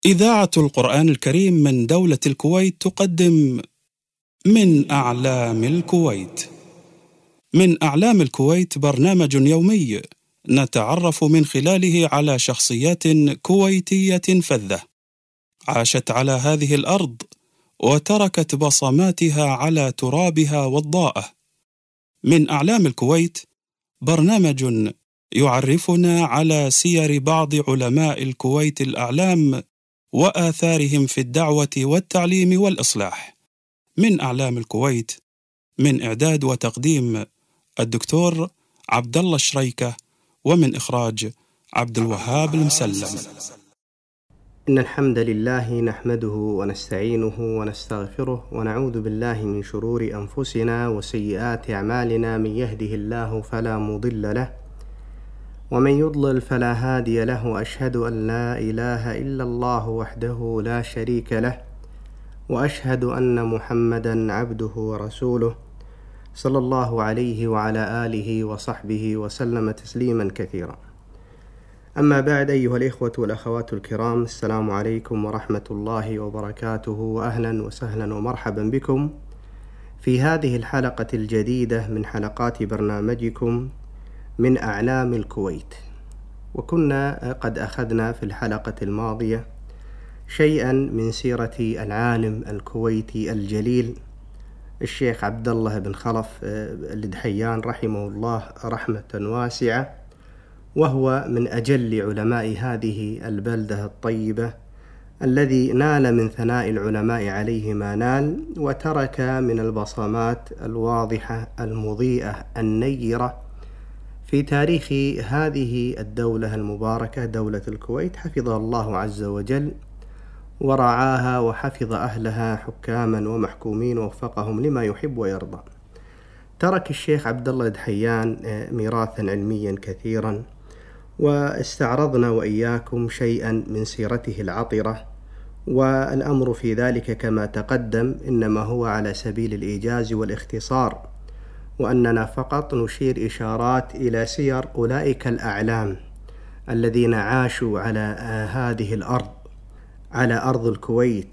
إذاعة القرآن الكريم من دولة الكويت تقدم من أعلام الكويت. من أعلام الكويت برنامج يومي نتعرف من خلاله على شخصيات كويتية فذة عاشت على هذه الأرض وتركت بصماتها على ترابها والضاءة. من أعلام الكويت برنامج يعرفنا على سير بعض علماء الكويت الأعلام وآثارهم في الدعوة والتعليم والإصلاح. من أعلام الكويت، من إعداد وتقديم الدكتور عبد الله الشريكة، ومن إخراج عبد الوهاب المسلم. إن الحمد لله نحمده ونستعينه ونستغفره ونعوذ بالله من شرور أنفسنا وسيئات أعمالنا. من يهده الله فلا مضل له ومن يضلل فلا هادي له، وأشهد أن لا إله إلا الله وحده لا شريك له، وأشهد أن محمدا عبده ورسوله صلى الله عليه وعلى آله وصحبه وسلم تسليما كثيرا. أما بعد، أيها الإخوة والأخوات الكرام، السلام عليكم ورحمة الله وبركاته، وأهلا وسهلا ومرحبا بكم في هذه الحلقة الجديدة من حلقات برنامجكم من أعلام الكويت. وكنا قد أخذنا في الحلقة الماضية شيئا من سيرة العالم الكويتي الجليل الشيخ عبد الله بن خلف الدحيان رحمه الله رحمة واسعة، وهو من أجل علماء هذه البلدة الطيبة، الذي نال من ثناء العلماء عليه ما نال، وترك من البصمات الواضحة المضيئة النيرة في تاريخ هذه الدولة المباركة، دولة الكويت، حفظها الله عز وجل ورعاها وحفظ أهلها حكاما ومحكومين ووفقهم لما يحب ويرضى. ترك الشيخ عبد الله الدحيان ميراثا علميا كثيرا، واستعرضنا وإياكم شيئا من سيرته العطرة، والأمر في ذلك كما تقدم إنما هو على سبيل الإيجاز والاختصار، وأننا فقط نشير إشارات إلى سير أولئك الأعلام الذين عاشوا على هذه الأرض، على أرض الكويت،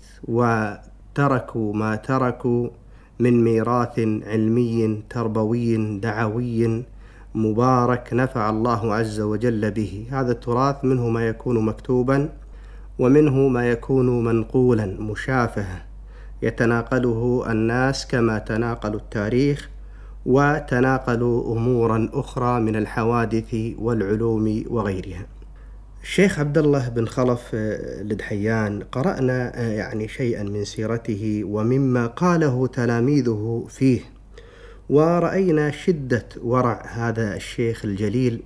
وتركوا ما تركوا من ميراث علمي تربوي دعوي مبارك نفع الله عز وجل به. هذا التراث منه ما يكون مكتوبا، ومنه ما يكون منقولا مشافهة يتناقله الناس كما تناقلوا التاريخ وتناقلوا أمورا أخرى من الحوادث والعلوم وغيرها. الشيخ عبد الله بن خلف الدحيان قرأنا شيئا من سيرته ومما قاله تلاميذه فيه، ورأينا شدة ورع هذا الشيخ الجليل،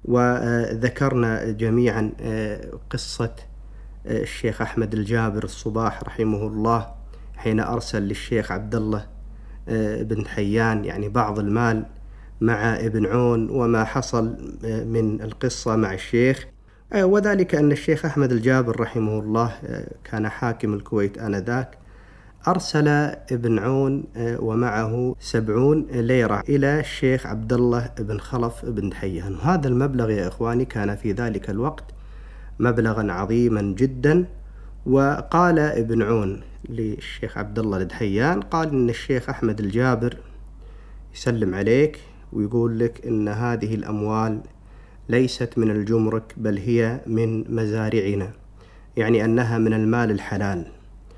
وذكرنا جميعا قصة الشيخ أحمد الجابر الصباح رحمه الله حين أرسل للشيخ عبد الله بن دحيان بعض المال مع ابن عون، وما حصل من القصة مع الشيخ، وذلك أن الشيخ أحمد الجابر رحمه الله كان حاكم الكويت آنذاك، أرسل ابن عون ومعه 70 ليرة إلى الشيخ عبد الله بن خلف بن دحيان. وهذا المبلغ يا إخواني كان في ذلك الوقت مبلغا عظيما جدا. وقال ابن عون للشيخ عبد الله الدحيان، قال إن الشيخ أحمد الجابر يسلم عليك ويقول لك إن هذه الأموال ليست من الجمرك، بل هي من مزارعنا، أنها من المال الحلال.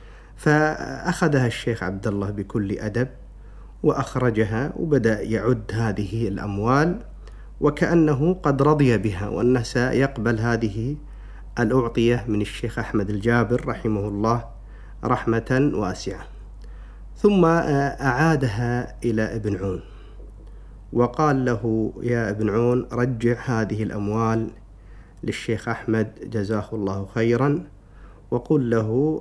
فأخذها الشيخ عبد الله بكل أدب وأخرجها، وبدأ يعد هذه الأموال وكأنه قد رضي بها، وأنه سيقبل هذه الأعطية من الشيخ أحمد الجابر رحمه الله رحمة واسعة. ثم أعادها إلى ابن عون وقال له: يا ابن عون، رجع هذه الأموال للشيخ أحمد جزاه الله خيرا، وقل له: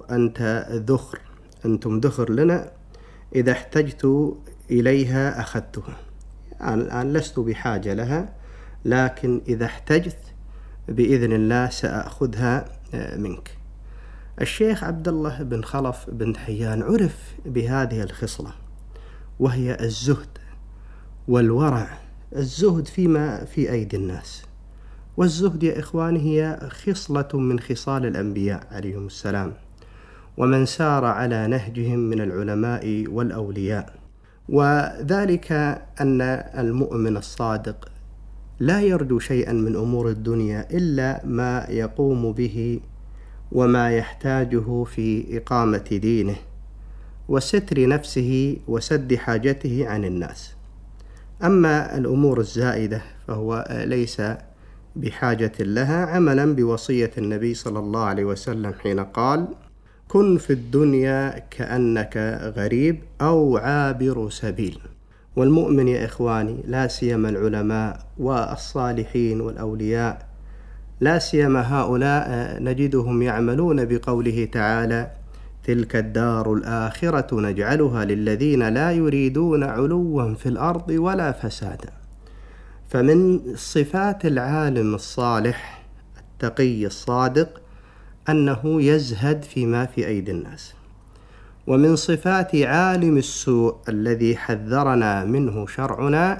أنتم ذخر لنا، إذا احتجت إليها أخذتها، الآن لست بحاجة لها، لكن إذا احتجت بإذن الله سأخذها منك. الشيخ عبد الله بن خلف بن دحيان عرف بهذه الخصلة، وهي الزهد والورع، الزهد فيما في أيدي الناس، والزهد يا إخواني هي خصلة من خصال الأنبياء عليهم السلام، ومن سار على نهجهم من العلماء والأولياء. وذلك أن المؤمن الصادق لا يرجو شيئا من أمور الدنيا إلا ما يقوم به وما يحتاجه في إقامة دينه وستر نفسه وسد حاجته عن الناس. أما الأمور الزائدة فهو ليس بحاجة لها، عملا بوصية النبي صلى الله عليه وسلم حين قال: كن في الدنيا كأنك غريب أو عابر سبيل. والمؤمن يا إخواني، لا سيما العلماء والصالحين والأولياء، لا سيما هؤلاء نجدهم يعملون بقوله تعالى: تلك الدار الآخرة نجعلها للذين لا يريدون علوا في الأرض ولا فسادا. فمن صفات العالم الصالح التقي الصادق أنه يزهد فيما في أيدي الناس. ومن صفات عالم السوء الذي حذرنا منه شرعنا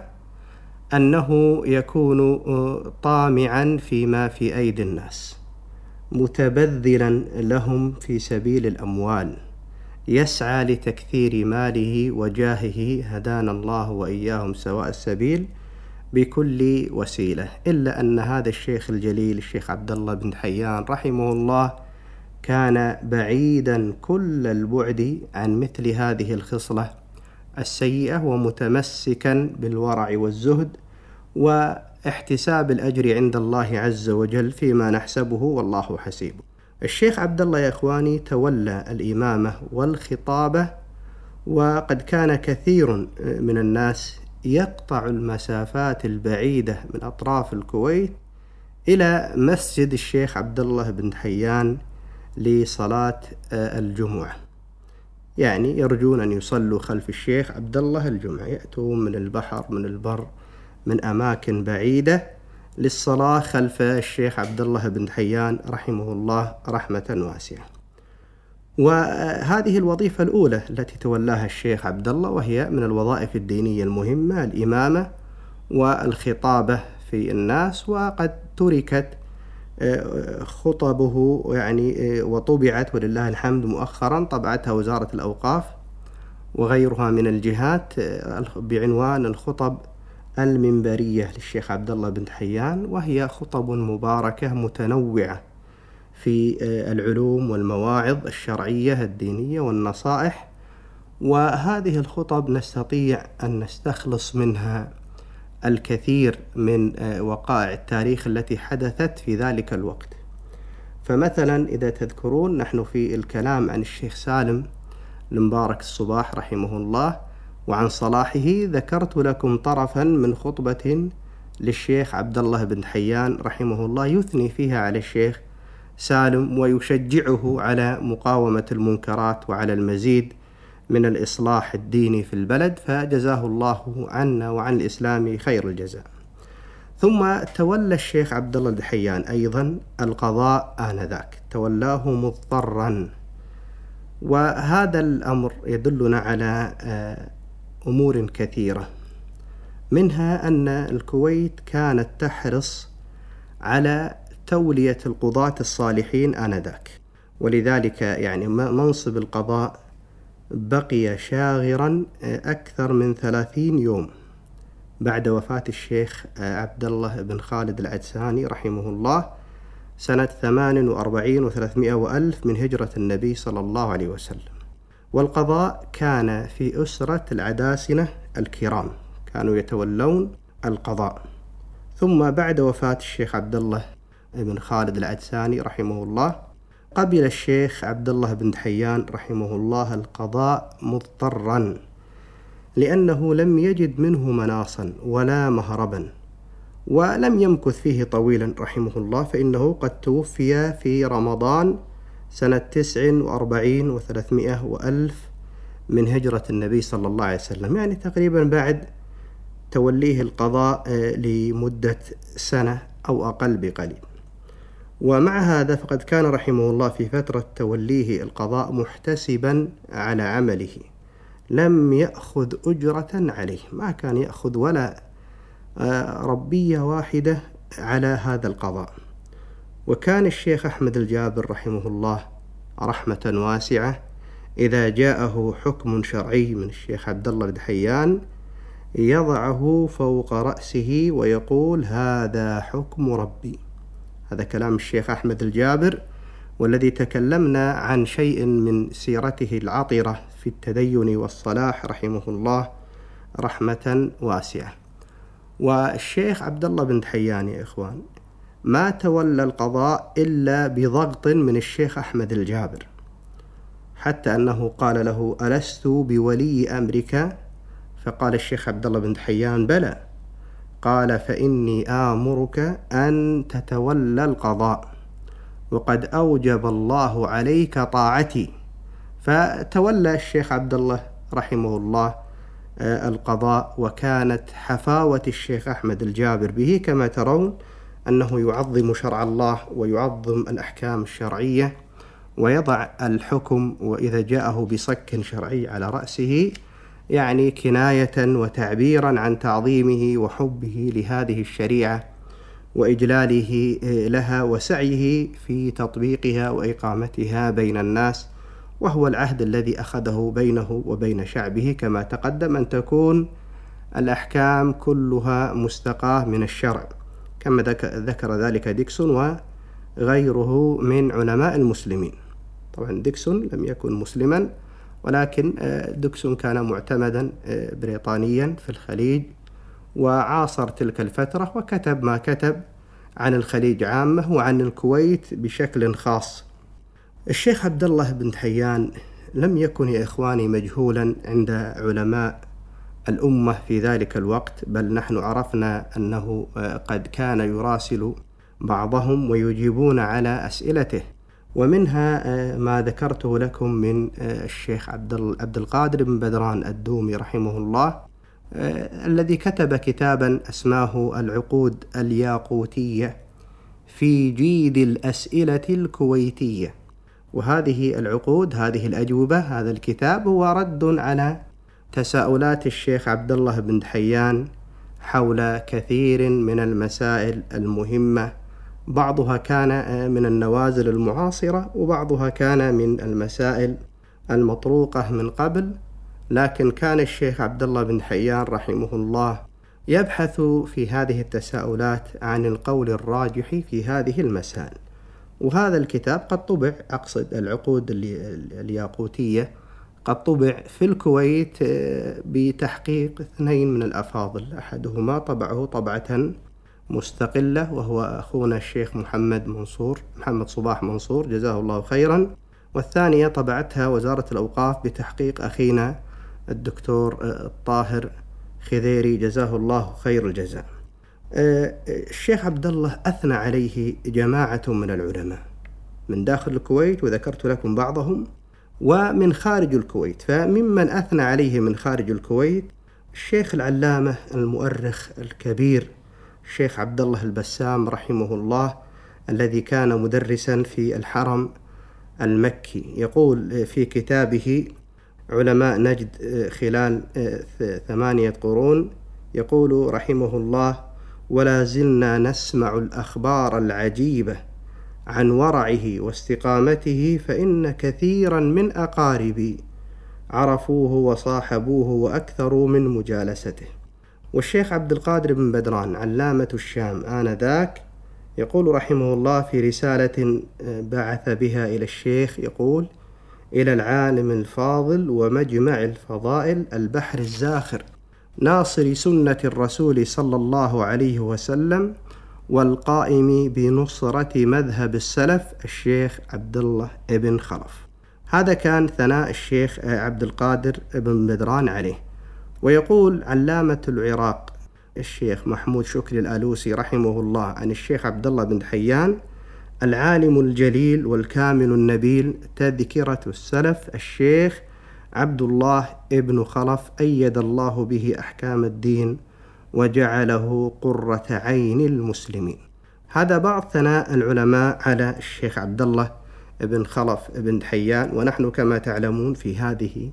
أنه يكون طامعا فيما في أيدي الناس، متبذلا لهم في سبيل الأموال، يسعى لتكثير ماله وجاهه، هدانا الله وإياهم سواء السبيل بكل وسيلة. إلا أن هذا الشيخ الجليل الشيخ عبد الله بن حيان رحمه الله كان بعيدا كل البعد عن مثل هذه الخصلة السيئة، ومتمسكا بالورع والزهد واحتساب الأجر عند الله عز وجل فيما نحسبه والله حسيبه. الشيخ عبد الله يا إخواني تولى الإمامة والخطابة، وقد كان كثير من الناس يقطع المسافات البعيدة من أطراف الكويت إلى مسجد الشيخ عبد الله بن حيان لصلاة الجمعة، يعني يرجون أن يصلوا خلف الشيخ عبد الله الجمعة، يأتون من البحر من البر من أماكن بعيدة للصلاة خلف الشيخ عبد الله بن حيان رحمه الله رحمة واسعة. وهذه الوظيفة الأولى التي تولاها الشيخ عبد الله، وهي من الوظائف الدينية المهمة، الإمامة والخطابة في الناس. وقد تركت خطبه يعني وطبعت ولله الحمد مؤخرا، طبعتها وزارة الأوقاف وغيرها من الجهات بعنوان الخطب المنبرية للشيخ عبد الله بن حيان، وهي خطب مباركة متنوعة في العلوم والمواعظ الشرعية الدينية والنصائح. وهذه الخطب نستطيع أن نستخلص منها الكثير من وقائع التاريخ التي حدثت في ذلك الوقت. فمثلا إذا تذكرون، نحن في الكلام عن الشيخ سالم المبارك الصباح رحمه الله وعن صلاحه ذكرت لكم طرفا من خطبة للشيخ عبد الله بن حيان رحمه الله يثني فيها على الشيخ سالم ويشجعه على مقاومة المنكرات وعلى المزيد من الإصلاح الديني في البلد، فجزاه الله عنا وعن الإسلام خير الجزاء. ثم تولى الشيخ عبد الله بن حيان أيضا القضاء آنذاك، تولاه مضطرا. وهذا الأمر يدلنا على أمور كثيرة، منها أن الكويت كانت تحرص على تولية القضاة الصالحين آنذاك، ولذلك يعني منصب القضاء بقي شاغرا أكثر من 30 يوم بعد وفاة الشيخ عبد الله بن خالد العدساني رحمه الله سنة 48 و300 وألف من هجرة النبي صلى الله عليه وسلم. والقضاء كان في أسرة العداسنة الكرام، كانوا يتولون القضاء. ثم بعد وفاة الشيخ عبد الله بن خالد العدساني رحمه الله قبل الشيخ عبد الله بن حيان رحمه الله القضاء مضطرا، لأنه لم يجد منه مناصا ولا مهربا، ولم يمكث فيه طويلا رحمه الله، فإنه قد توفي في رمضان سنة 49 و300 وألف من هجرة النبي صلى الله عليه وسلم، يعني تقريبا بعد توليه القضاء لمدة سنة أو أقل بقليل. ومع هذا فقد كان رحمه الله في فترة توليه القضاء محتسبا على عمله، لم يأخذ أجرة عليه، ما كان يأخذ ولا ربية واحدة على هذا القضاء. وكان الشيخ أحمد الجابر رحمه الله رحمة واسعة إذا جاءه حكم شرعي من الشيخ عبد الله بن حيان يضعه فوق رأسه ويقول: هذا حكم ربي. هذا كلام الشيخ أحمد الجابر، والذي تكلمنا عن شيء من سيرته العطرة في التدين والصلاح رحمه الله رحمة واسعة. والشيخ عبد الله بن حيان يا إخوان ما تولى القضاء إلا بضغط من الشيخ أحمد الجابر، حتى أنه قال له: ألست بولي أمرك؟ فقال الشيخ عبد الله بن حيان: بلى. قال: فإني آمرك أن تتولى القضاء، وقد أوجب الله عليك طاعتي. فتولى الشيخ عبد الله رحمه الله القضاء، وكانت حفاوة الشيخ أحمد الجابر به كما ترون أنه يعظم شرع الله ويعظم الأحكام الشرعية ويضع الحكم، وإذا جاءه بصك شرعي على رأسه يعني كناية وتعبيرا عن تعظيمه وحبه لهذه الشريعة وإجلاله لها وسعيه في تطبيقها وإقامتها بين الناس، وهو العهد الذي أخذه بينه وبين شعبه كما تقدم أن تكون الأحكام كلها مستقاة من الشرع، كما ذكر ذلك ديكسون وغيره من علماء المسلمين. طبعا ديكسون لم يكن مسلما، ولكن ديكسون كان معتمدا بريطانيا في الخليج وعاصر تلك الفترة وكتب ما كتب عن الخليج عامة وعن الكويت بشكل خاص. الشيخ عبد الله بن حيان لم يكن يا إخواني مجهولا عند علماء الأمة في ذلك الوقت، بل نحن عرفنا أنه قد كان يراسل بعضهم ويجيبون على أسئلته، ومنها ما ذكرته لكم من الشيخ عبد القادر بن بدران الدومي رحمه الله، الذي كتب كتابا اسماه العقود الياقوتية في جيد الأسئلة الكويتية. وهذه العقود، هذه الأجوبة، هذا الكتاب هو رد على تساؤلات الشيخ عبد الله بن حيان حول كثير من المسائل المهمة، بعضها كان من النوازل المعاصرة وبعضها كان من المسائل المطروقة من قبل، لكن كان الشيخ عبد الله بن حيان رحمه الله يبحث في هذه التساؤلات عن القول الراجح في هذه المسائل. وهذا الكتاب قد طبع، أقصد العقود الياقوتية، قد طبع في الكويت بتحقيق اثنين من الأفاضل، أحدهما طبعه طبعة مستقلة وهو أخونا الشيخ محمد صباح منصور جزاه الله خيرا، والثانية طبعتها وزارة الأوقاف بتحقيق أخينا الدكتور الطاهر خذيري جزاه الله خير الجزاء. الشيخ عبد الله أثنى عليه جماعة من العلماء من داخل الكويت، وذكرت لكم بعضهم، ومن خارج الكويت. فممن أثنى عليه من خارج الكويت الشيخ العلامة المؤرخ الكبير الشيخ عبد الله البسام رحمه الله، الذي كان مدرسا في الحرم المكي. يقول في كتابه علماء نجد خلال 8 قرون، يقول رحمه الله: ولا زلنا نسمع الأخبار العجيبة عن ورعه واستقامته، فإن كثيرا من أقاربي عرفوه وصاحبوه وأكثروا من مجالسته. والشيخ عبد القادر بن بدران علامة الشام آنذاك يقول رحمه الله في رسالة بعث بها إلى الشيخ، يقول: إلى العالم الفاضل ومجمع الفضائل البحر الزاخر ناصر سنة الرسول صلى الله عليه وسلم والقائم بنصرة مذهب السلف الشيخ عبد الله بن خلف. هذا كان ثناء الشيخ عبد القادر بن بدران عليه. ويقول علامة العراق الشيخ محمود شكري الآلوسي رحمه الله عن الشيخ عبد الله بن حيان: العالم الجليل والكامل النبيل تذكرة السلف الشيخ عبد الله ابن خلف أيد الله به أحكام الدين وجعله قرة عين المسلمين. هذا بعض ثناء العلماء على الشيخ عبد الله بن خلف بن حيان. ونحن كما تعلمون في هذه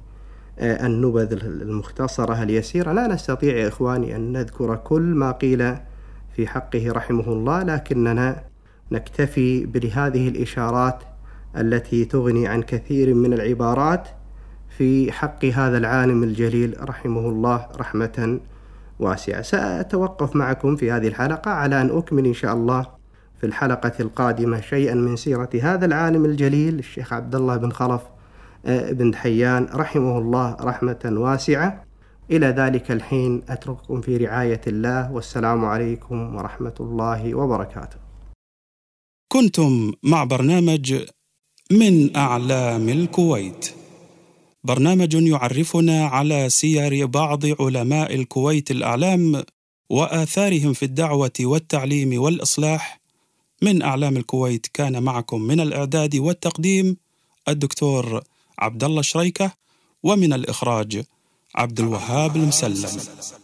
النبذ المختصرة اليسيرة لا نستطيع يا إخواني أن نذكر كل ما قيل في حقه رحمه الله، لكننا نكتفي بهذه الإشارات التي تغني عن كثير من العبارات في حق هذا العالم الجليل رحمه الله رحمة واسعة. سأتوقف معكم في هذه الحلقة على أن أكمل إن شاء الله في الحلقة القادمة شيئا من سيرة هذا العالم الجليل الشيخ عبد الله بن خلف بن دحيان رحمه الله رحمة واسعة. إلى ذلك الحين أترككم في رعاية الله، والسلام عليكم ورحمة الله وبركاته. كنتم مع برنامج من أعلام الكويت، برنامج يعرفنا على سير بعض علماء الكويت الأعلام وآثارهم في الدعوة والتعليم والإصلاح. من أعلام الكويت كان معكم من الإعداد والتقديم الدكتور عبد الله شريكة، ومن الإخراج عبد الوهاب المسلم.